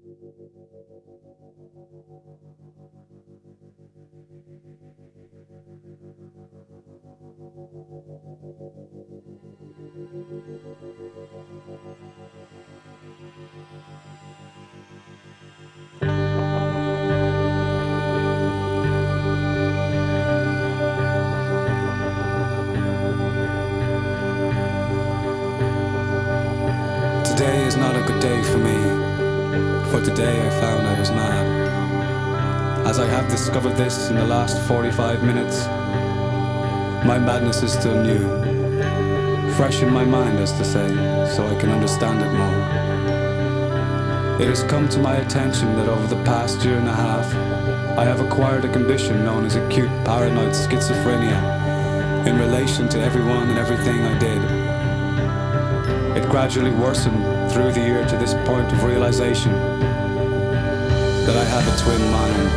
Today is not a good day for me, for today I found I was mad. As I have discovered this in the last 45 minutes, my madness is still new, fresh in my mind, as to say, so I can understand it more. It has come to my attention that over the past year and a half, I have acquired a condition known as acute paranoid schizophrenia in relation to everyone and everything I did. It gradually worsened through the year to this point of realization that I have a twin mind.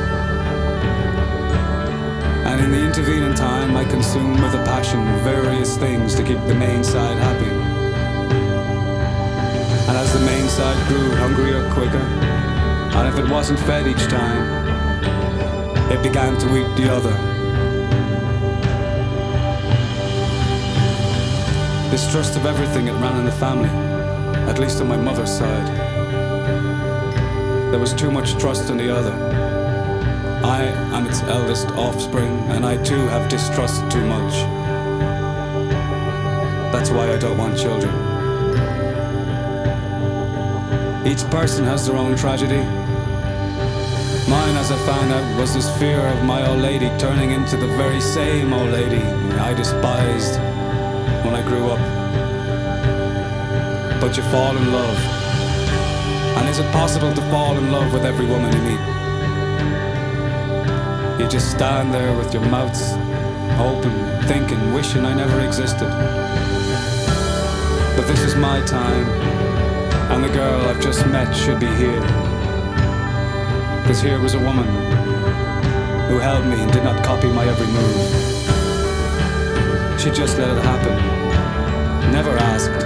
And in the intervening time, I consumed with a passion various things to keep the main side happy. And as the main side grew hungrier quicker, and if it wasn't fed each time, it began to eat the other. Distrust of everything it ran in the family, at least on my mother's side. There was too much trust in the other. I am its eldest offspring, and I too have distrusted too much. That's why I don't want children. Each person has their own tragedy. Mine, as I found out, was this fear of my old lady turning into the very same old lady I despised when I grew up. But you fall in love. And is it possible to fall in love with every woman you meet? You just stand there with your mouths open, thinking, wishing I never existed. But this is my time, and the girl I've just met should be here. Because here was a woman who held me and did not copy my every move. She just let it happen, never asked.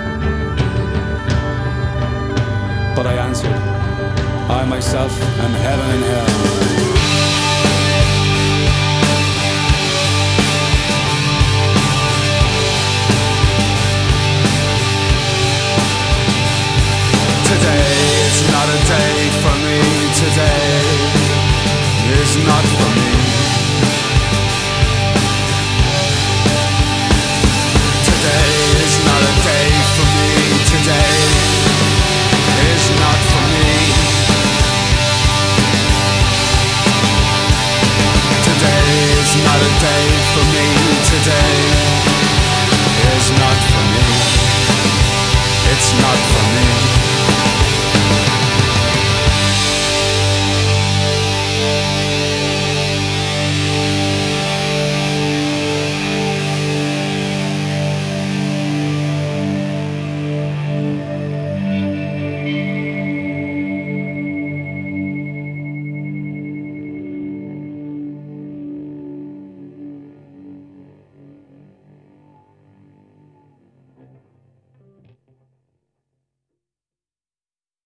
But I answered, I myself am heaven and hell. Today is not a day for me. Today is not for me.